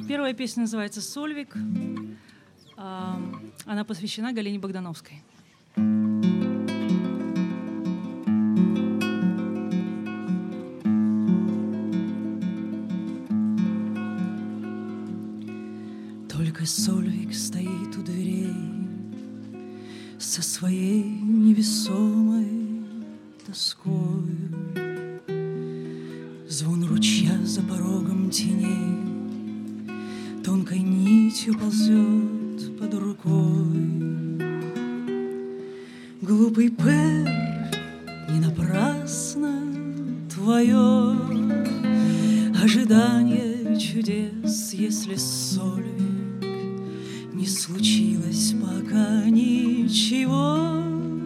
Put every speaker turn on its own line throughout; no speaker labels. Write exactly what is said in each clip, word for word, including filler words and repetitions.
Первая песня называется «Сольвик». Она посвящена Галине Богдановской.
Только Сольвик стоит у дверей со своей невесомой тоскою. Звон ручья за порогом теней тонкой нитью ползет под рукой. Глупый Пер, не напрасно твое ожидание чудес, если Сольвик не случилось пока ничего,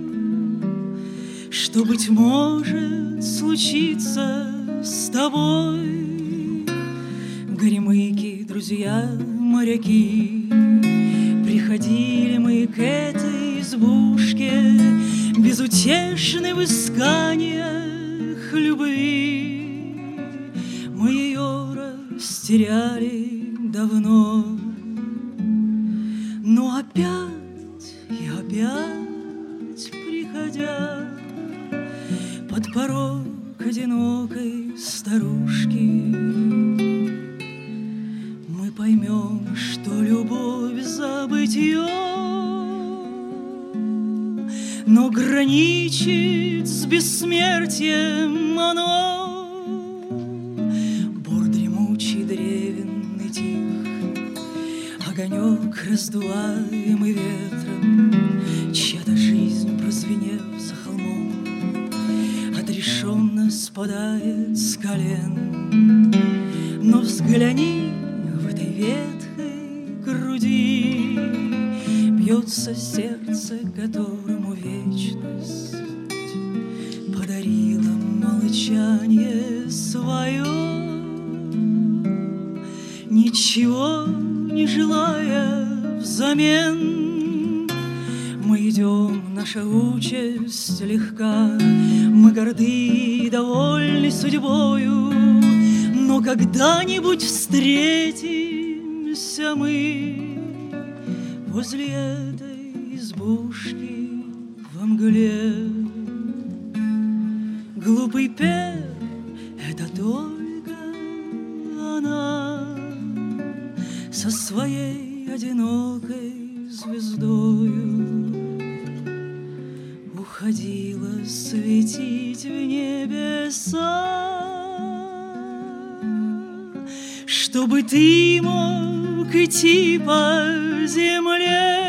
что, быть может, случится с тобой. Горемыки, друзья, моряки, приходили мы к этой избушке, безутешны в исканиях любви. Мы ее растеряли давно, но опять и опять, приходя под порог одинокой старушки, мы поймем, что любовь забытье, но граничит с бессмертием оно. Бор дремучий, древен и тих, огонек, раздуваемый ветром, чья-то жизнь, прозвенев за холмом, отрешенно спадает с колен. Но взгляни, в этой ветхой груди бьется сердце, которому вечность подарила молчание свое. Ничего не желая взамен, мы идем, наша участь легка, мы горды и довольны судьбою, но когда-нибудь встретимся мы возле этой избушки во мгле. Глупый Пер — это только она со своей одинокой звездою уходила светить в небеса, чтобы ты мог идти по земле.